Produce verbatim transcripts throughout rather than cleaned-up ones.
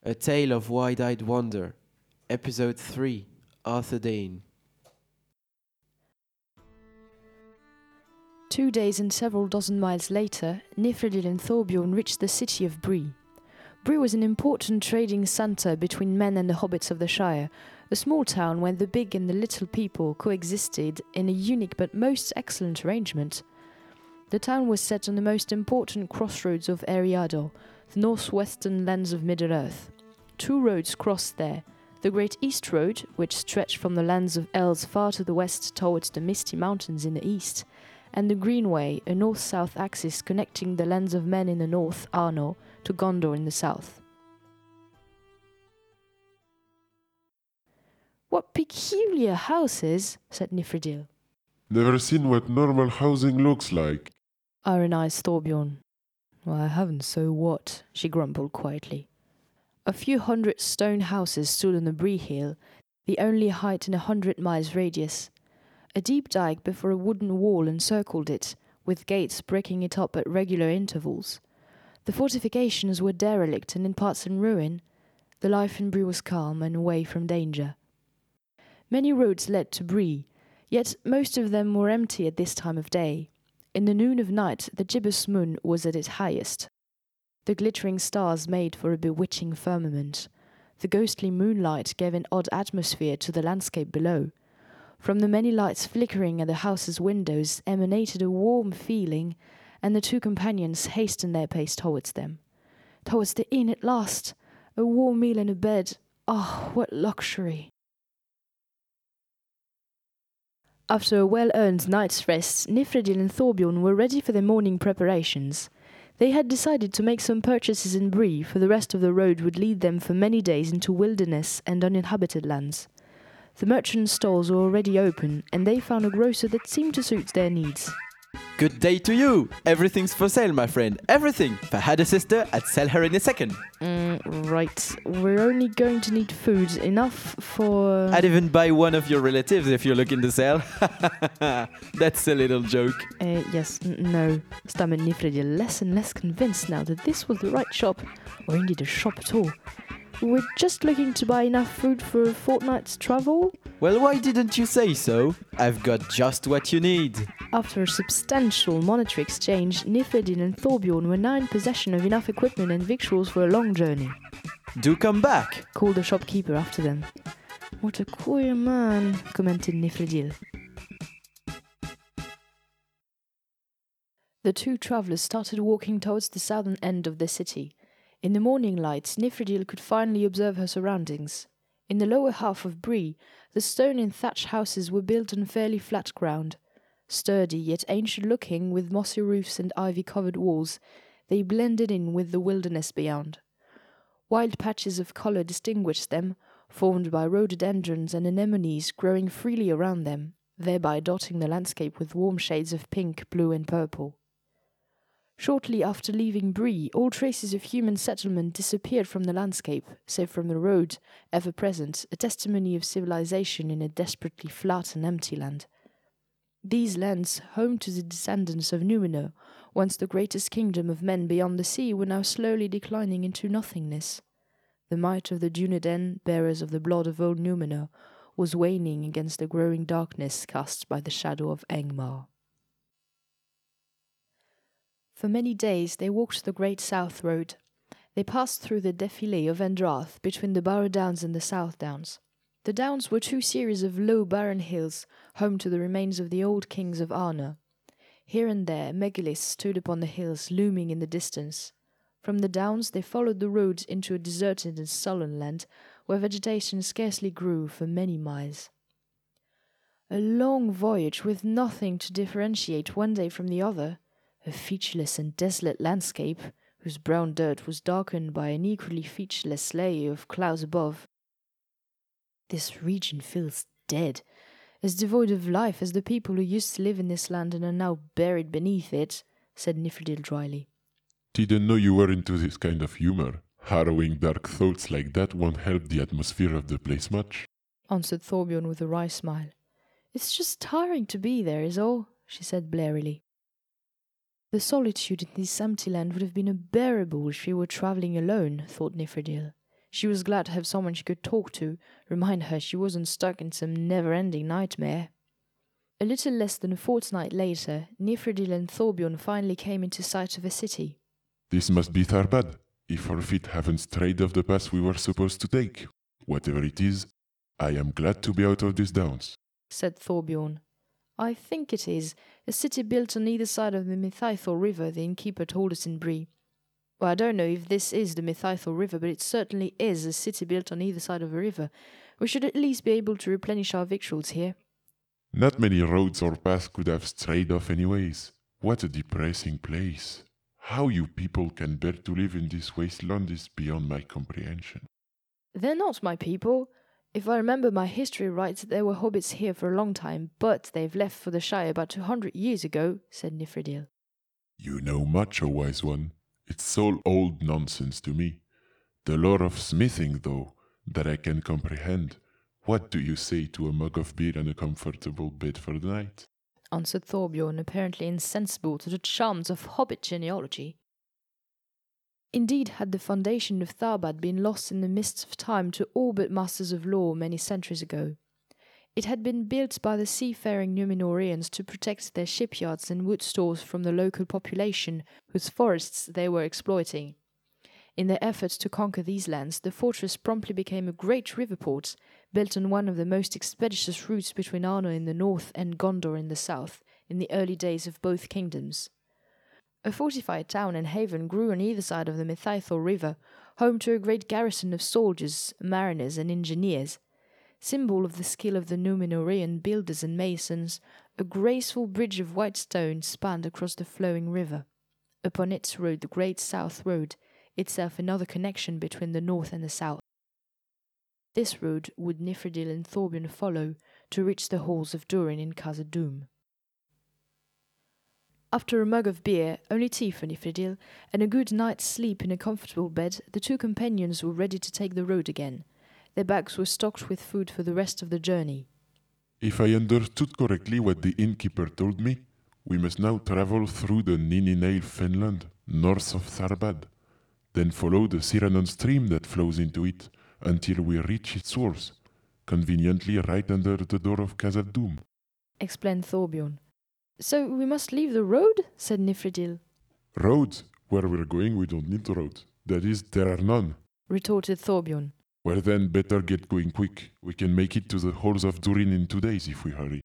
A Tale of Wide-Eyed Wonder, Episode three, Arthur Dane. Two days and several dozen miles later, Nifredil and Thorbjorn reached the city of Bree. Bree was an important trading centre between men and the hobbits of the Shire, a small town where the big and the little people coexisted in a unique but most excellent arrangement. The town was set on the most important crossroads of Eriador, the northwestern lands of Middle-earth. Two roads crossed there, the Great East Road, which stretched from the lands of Elves far to the west towards the Misty Mountains in the east, and the Greenway, a north-south axis connecting the lands of men in the north, Arnor, to Gondor in the south. "What peculiar houses," said Nifredil. Never seen what normal housing looks like. Ironized Thorbjorn. "Well, I haven't, so what?" she grumbled quietly. A few hundred stone houses stood on the Bree Hill, the only height in a hundred miles radius. A deep dike before a wooden wall encircled it, with gates breaking it up at regular intervals. The fortifications were derelict and in parts in ruin. The life in Bree was calm and away from danger. Many roads led to Bree, yet most of them were empty at this time of day. In the noon of night, the gibbous moon was at its highest. The glittering stars made for a bewitching firmament. The ghostly moonlight gave an odd atmosphere to the landscape below. From the many lights flickering at the house's windows emanated a warm feeling, and the two companions hastened their pace towards them. Towards the inn at last! A warm meal and a bed. Ah, oh, what luxury! After a well-earned night's rest, Nifredil and Thorbjorn were ready for their morning preparations. They had decided to make some purchases in Bree, for the rest of the road would lead them for many days into wilderness and uninhabited lands. The merchants' stalls were already open, and they found a grocer that seemed to suit their needs. Good day to you! Everything's for sale, my friend. Everything! If I had a sister, I'd sell her in a second. Mm, right. We're only going to need food, enough for... I'd even buy one of your relatives if you're looking to sell. That's a little joke. Uh, yes, n- no. stammered Nifredil, less and less convinced now that this was the right shop, or indeed a shop at all. We're just looking to buy enough food for a fortnight's travel. Well, why didn't you say so? I've got just what you need. After a substantial monetary exchange, Nifredil and Thorbjorn were now in possession of enough equipment and victuals for a long journey. Do come back, called the shopkeeper after them. What a queer man, commented Nifredil. The two travellers started walking towards the southern end of the city. In the morning light, Nifredil could finally observe her surroundings. In the lower half of Bree, the stone and thatch houses were built on fairly flat ground. Sturdy yet ancient-looking, with mossy roofs and ivy-covered walls, they blended in with the wilderness beyond. Wild patches of colour distinguished them, formed by rhododendrons and anemones growing freely around them, thereby dotting the landscape with warm shades of pink, blue and purple. Shortly after leaving Bree, all traces of human settlement disappeared from the landscape, save from the road, ever present, a testimony of civilization in a desperately flat and empty land. These lands, home to the descendants of Númenor, once the greatest kingdom of men beyond the sea, were now slowly declining into nothingness. The might of the Dunedain, bearers of the blood of old Númenor, was waning against the growing darkness cast by the shadow of Angmar. For many days they walked the Great South Road. They passed through the défilé of Andrath between the Barrow Downs and the South Downs. The downs were two series of low barren hills, home to the remains of the old kings of Arnor. Here and there megaliths stood upon the hills, looming in the distance. From the downs they followed the road into a deserted and sullen land, where vegetation scarcely grew for many miles. A long voyage with nothing to differentiate one day from the other. A featureless and desolate landscape, whose brown dirt was darkened by an equally featureless layer of clouds above. This region feels dead, as devoid of life as the people who used to live in this land and are now buried beneath it, said Nifredil dryly. Didn't know you were into this kind of humor. Harrowing dark thoughts like that won't help the atmosphere of the place much, answered Thorbjorn with a wry smile. It's just tiring to be there, is all, she said blarily. The solitude in this empty land would have been unbearable if she were travelling alone, thought Nifredil. She was glad to have someone she could talk to, remind her she wasn't stuck in some never-ending nightmare. A little less than a fortnight later, Nifredil and Thorbjorn finally came into sight of a city. This must be Tharbad, if our feet haven't strayed off the path we were supposed to take. Whatever it is, I am glad to be out of these downs, said Thorbjorn. I think it is, a city built on either side of the Mythythor River, the innkeeper told us in Bree. Well, I don't know if this is the Mythythor River, but it certainly is a city built on either side of a river. We should at least be able to replenish our victuals here. Not many roads or paths could have strayed off anyways. What a depressing place. How you people can bear to live in this wasteland is beyond my comprehension. They're not my people. If I remember my history right, there were hobbits here for a long time, but they've left for the Shire about two hundred years ago, said Nifredil. You know much, O wise one. It's all old nonsense to me. The lore of smithing, though, that I can comprehend. What do you say to a mug of beer and a comfortable bed for the night? Answered Thorbjorn, apparently insensible to the charms of hobbit genealogy. Indeed, had the foundation of Tharbad been lost in the mists of time to all but masters of law many centuries ago. It had been built by the seafaring Númenóreans to protect their shipyards and wood stores from the local population, whose forests they were exploiting. In their efforts to conquer these lands, the fortress promptly became a great river port, built on one of the most expeditious routes between Arnor in the north and Gondor in the south, in the early days of both kingdoms. A fortified town and haven grew on either side of the Mythythor River, home to a great garrison of soldiers, mariners, and engineers. Symbol of the skill of the Númenórean builders and masons, a graceful bridge of white stone spanned across the flowing river. Upon it rode the Great South Road, itself another connection between the north and the south. This road would Nifredil and Thorbjorn follow to reach the halls of Durin in Khazad-dûm. After a mug of beer, only tea for Nifredil, and a good night's sleep in a comfortable bed, the two companions were ready to take the road again. Their bags were stocked with food for the rest of the journey. If I understood correctly what the innkeeper told me, we must now travel through the Nininail Fenland, north of Tharbad, then follow the Siranon stream that flows into it until we reach its source, conveniently right under the door of Khazad-dûm, explained Thorbjorn. So we must leave the road? Said Nifredil. Roads? Where we're going we don't need roads. That is, there are none, retorted Thorbjorn. Well then, better get going quick. We can make it to the halls of Durin in two days if we hurry.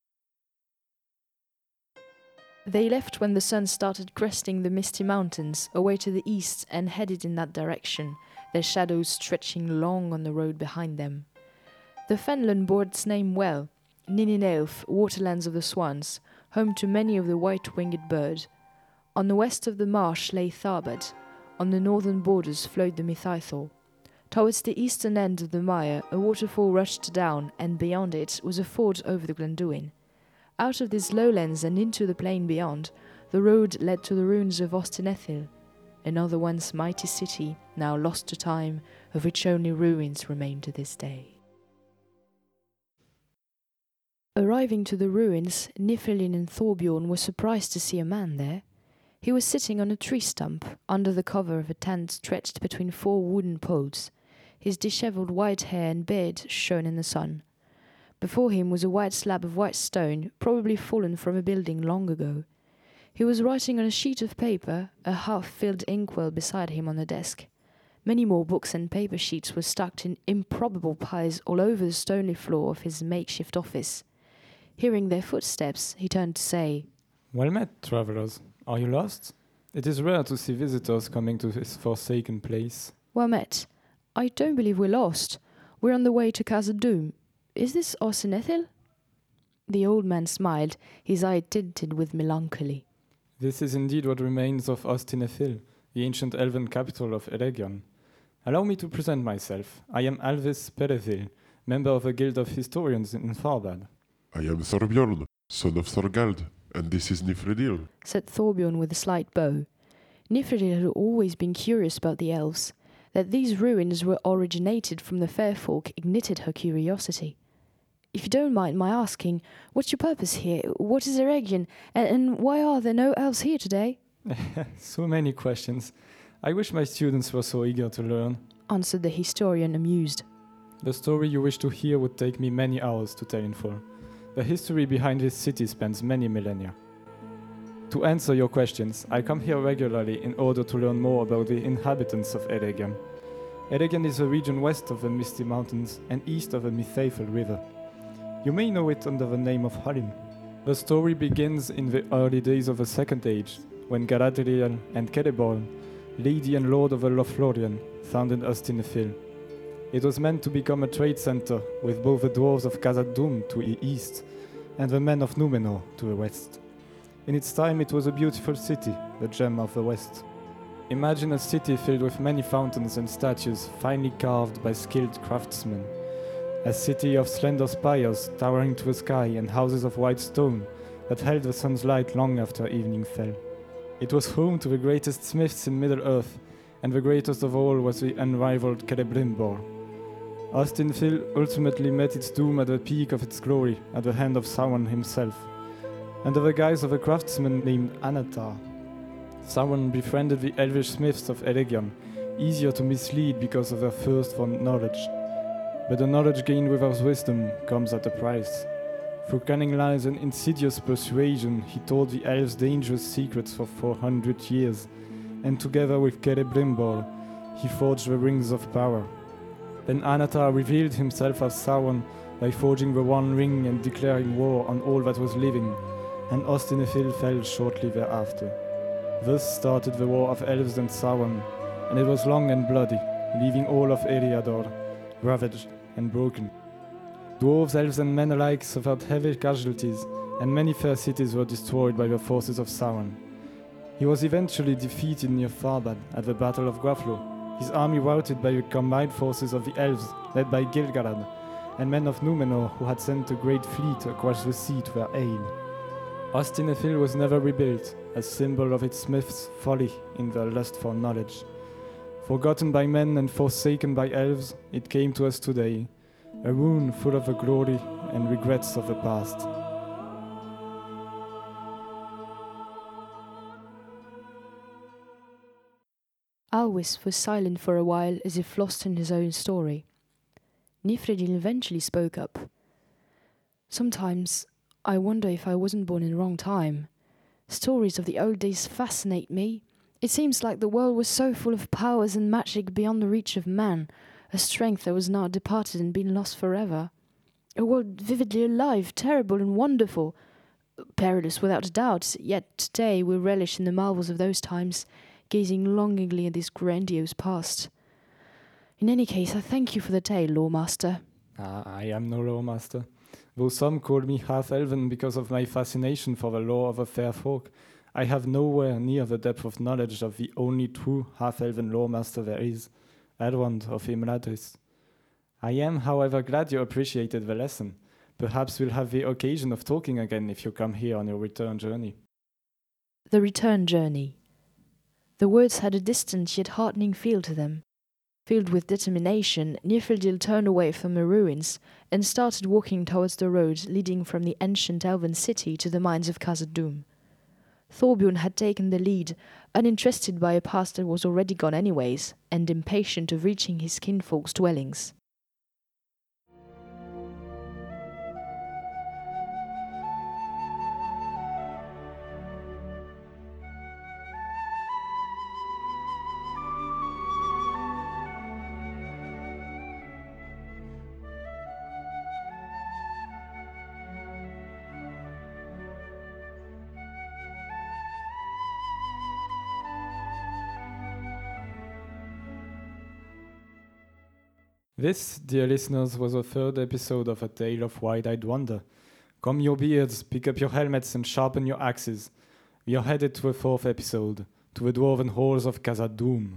They left when the sun started cresting the misty mountains, away to the east, and headed in that direction, their shadows stretching long on the road behind them. The Fenland bore its name well, Nininaelf, waterlands of the swans, home to many of the white-winged bird. On the west of the marsh lay Tharbad. On the northern borders flowed the Mythythor. Towards the eastern end of the mire, a waterfall rushed down, and beyond it was a ford over the Glenduin. Out of these lowlands and into the plain beyond, the road led to the ruins of Ostinethil, another once mighty city, now lost to time, of which only ruins remain to this day. Arriving to the ruins, Niflheim and Thorbjorn were surprised to see a man there. He was sitting on a tree stump, under the cover of a tent stretched between four wooden poles. His dishevelled white hair and beard shone in the sun. Before him was a white slab of white stone, probably fallen from a building long ago. He was writing on a sheet of paper, a half-filled inkwell beside him on the desk. Many more books and paper sheets were stacked in improbable piles all over the stony floor of his makeshift office. Hearing their footsteps, he turned to say, "Well met, travellers. Are you lost? It is rare to see visitors coming to this forsaken place." "Well met. I don't believe we're lost. We're on the way to Khazad-dûm. Is this Ostinethil?" The old man smiled, his eye tinted with melancholy. "This is indeed what remains of Ostinethil, the ancient elven capital of Eregion. Allow me to present myself. I am Alvis Perethil, member of a guild of historians in Tharbad." I am Thorbjorn, son of Thorgald, and this is Nifredil, said Thorbjorn with a slight bow. Nifredil had always been curious about the elves. That these ruins were originated from the fair folk ignited her curiosity. "If you don't mind my asking, what's your purpose here? What is Eregion? And, and why are there no elves here today?" So many questions. I wish my students were so eager to learn. answered the historian, amused. The story you wish to hear would take me many hours to tell in full. The history behind this city spans many millennia. To answer your questions, I come here regularly in order to learn more about the inhabitants of Eregion. Eregion is a region west of the Misty Mountains and east of the Mythaeifel River. You may know it under the name of Hallin. The story begins in the early days of the Second Age, when Galadriel and Celeborn, Lady and Lord of the Lothlorien, founded Ostinefil. It was meant to become a trade center with both the dwarves of Khazad-dûm to the east and the men of Númenor to the west. In its time it was a beautiful city, the gem of the west. Imagine a city filled with many fountains and statues finely carved by skilled craftsmen. A city of slender spires towering to the sky and houses of white stone that held the sun's light long after evening fell. It was home to the greatest smiths in Middle-earth, and the greatest of all was the unrivaled Celebrimbor. Ostinefil ultimately met its doom at the peak of its glory at the hand of Sauron himself, under the guise of a craftsman named Anatar. Sauron befriended the elvish smiths of Eregion, easier to mislead because of their thirst for knowledge. But the knowledge gained without wisdom comes at a price. Through cunning lies and insidious persuasion, he told the elves dangerous secrets for four hundred years, and together with Celebrimbor, he forged the rings of power. Then Anatar revealed himself as Sauron by forging the One Ring and declaring war on all that was living, and Ostinefil fell shortly thereafter. Thus started the war of elves and Sauron, and it was long and bloody, leaving all of Eriador ravaged and broken. Dwarves, elves and men alike suffered heavy casualties, and many fair cities were destroyed by the forces of Sauron. He was eventually defeated near Farbad at the Battle of Graflo, his army routed by the combined forces of the elves led by Gil-galad, and men of Númenor who had sent a great fleet across the sea to their aid. Ostinefil was never rebuilt, a symbol of its smiths' folly in their lust for knowledge. Forgotten by men and forsaken by elves, it came to us today, a ruin full of the glory and regrets of the past. Alwis was silent for a while, as if lost in his own story. Nifredil eventually spoke up. Sometimes I wonder if I wasn't born in the wrong time. Stories of the old days fascinate me. It seems like the world was so full of powers and magic beyond the reach of man, a strength that was now departed and been lost forever. A world vividly alive, terrible and wonderful, perilous without a doubt, yet today we relish in the marvels of those times, gazing longingly at this grandiose past. In any case, I thank you for the tale, Lawmaster. Ah, I am no lawmaster, though some call me half-elven because of my fascination for the lore of the fair folk. I have nowhere near the depth of knowledge of the only true half-elven lawmaster there is, Elrond of Imladris. I am, however, glad you appreciated the lesson. Perhaps we'll have the occasion of talking again if you come here on your return journey. The return journey. The words had a distant yet heartening feel to them. Filled with determination, Nifredil turned away from the ruins and started walking towards the road leading from the ancient elven city to the mines of Khazad-dûm. Thorbjorn had taken the lead, uninterested by a past that was already gone anyways, and impatient of reaching his kinfolk's dwellings. This, dear listeners, was the third episode of A Tale of Wide-Eyed Wonder. Comb your beards, pick up your helmets and sharpen your axes. We are headed to the fourth episode, to the dwarven halls of Khazad-dûm.